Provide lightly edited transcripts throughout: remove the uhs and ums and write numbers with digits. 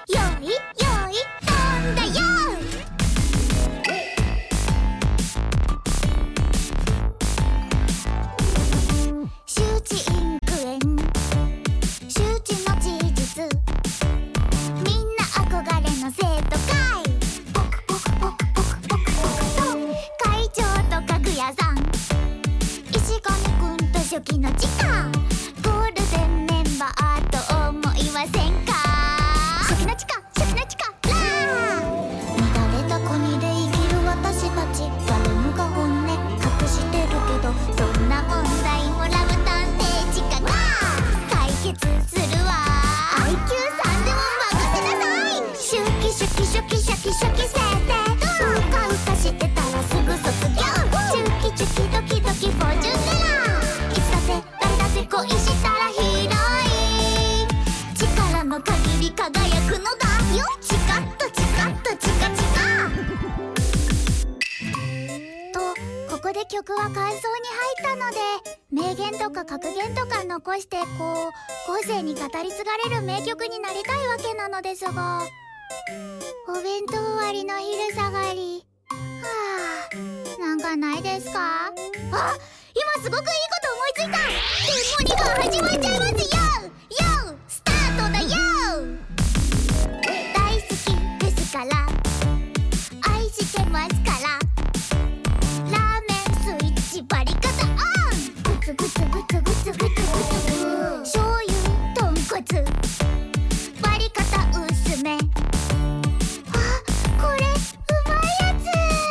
よいよい飛んだよ。周知インクエン周知の事実、みんな憧れの生徒会。ポクポクポクポクポクポクと会長と家具屋さん、石上くんと初期のチカ、ゴールデンメンバーと思いませんか。初期のチカ初期のチカラー。乱れた国で生きる私たち、誰もが本音隠してるけど、どんな問題もラブ探偵チカが解決するわ。 IQ3 でも任せなさい。シュキシュキシュキシュキシュキ設定、うかうかしてたらすぐ卒業。チュキチュキドキドキフォーチュンテラー、いつだって誰だって恋したらヒーローイン、力の限り輝くのだよ。チカッとチカッとチカチカと、ここで曲は間奏に入ったので、名言とか格言とか残してこう後世に語り継がれる名曲になりたいわけなのですが、お弁当終わりの昼下がり、なんかないですか？あ、今すごくいいこと思いついた。デモニが始まっちゃいますよ。よスタートだよ。大好きですから愛してますから、ラーメンスイッチバリカタオン。グツグツグツグツグツグツグツ、醤油豚骨バリカタ薄め、これうまいやつ。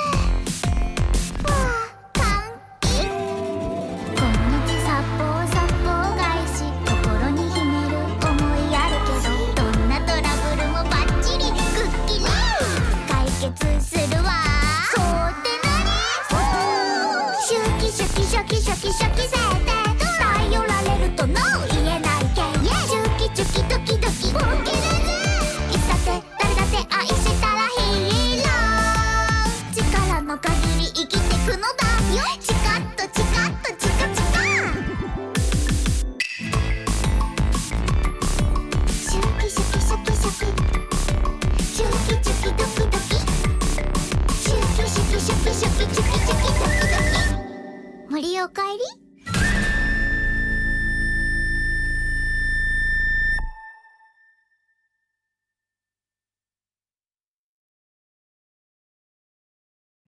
完璧。こんにち殺法殺法返し、心に秘める思いあるけど、どんなトラブルもバッチリくっきり解決するわ。そうって何？シュキシュキシュキシュキシュキ設定、頼られるとノー言えないけん、チュキチュキドキドキボケるぜ。いつだって誰だって愛したらヒーロー、力の限り生きてくのだよ。チカッとチカッとチカチカ、シュキシュキシュキシュキ、チュキチュキドキドキ、シュキシュキシュキシュキチュキチュキドキドキ。森おかえり。